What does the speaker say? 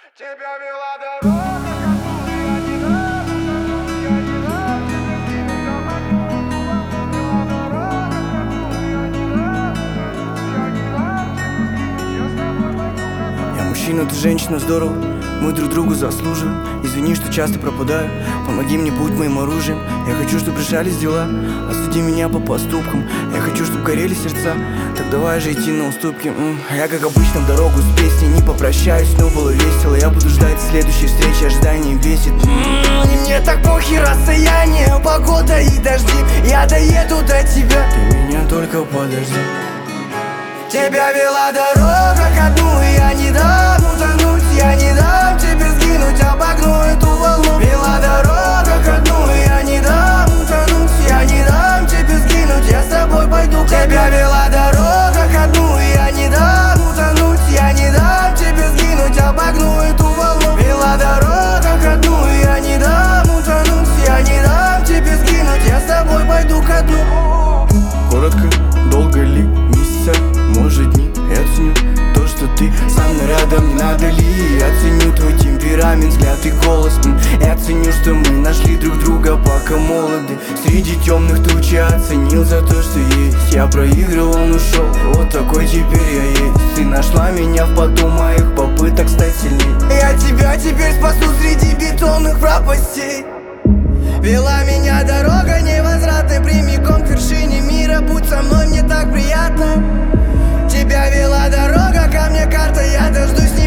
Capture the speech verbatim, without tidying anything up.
Тебя вела дорога, которую я не дам, я не дам тебе сгинуть, а потом вела дорога, которую я не дам, я не дам тебе сгинуть, я с тобой пойду. Я мужчина, ты женщина, здорово, мы друг другу заслуживаем. Извини, что часто пропадаю, помоги мне, будь моим оружием. Я хочу, чтобы решались дела, осуди меня по поступкам. Я хочу, чтобы горели сердца, так давай же идти на уступки. М-м. Я, как обычно, в дорогу с песней не попрощаюсь, но было весело. Я буду ждать следующей встречи, ожидание бесит. М-м. И мне так похер расстояние, погода и дожди. Я доеду до тебя, ты меня только подожди. Тебя вела дорога ко дну, и я не дам утонуть, я не дам тебе сгинуть, обогну эту волну. Вела дорога ко дну, и я не дам утонуть, я не дам тебе сгинуть, я с тобой пойду. Тебя вела дорога ко дну, и я не дам утонуть, я не дам тебе сгинуть, обогну эту волну. Вела дорога ко дну, и я не дам утонуть, я не дам тебе сгинуть, я с тобой пойду ко дну. Коротко, долго ли, месяца, может дни. Я ценю то, что ты со мной рядом, не надо ли. Я ценю твой темперамент, взгляд и голос. Я ценю, что мы нашли друг друга, пока молоды. Среди темных туч я оценил за то, что есть. Я проиграл, он ушел, вот такой теперь я есть. Ты нашла меня в поту моих попыток стать сильней. Я тебя теперь спасу среди бетонных пропастей. Вела меня дорога невозвратной прямиком к вершине мира. Будь со мной, мне так приятно. Тебя вела дорога ко мне, карта, я дождусь.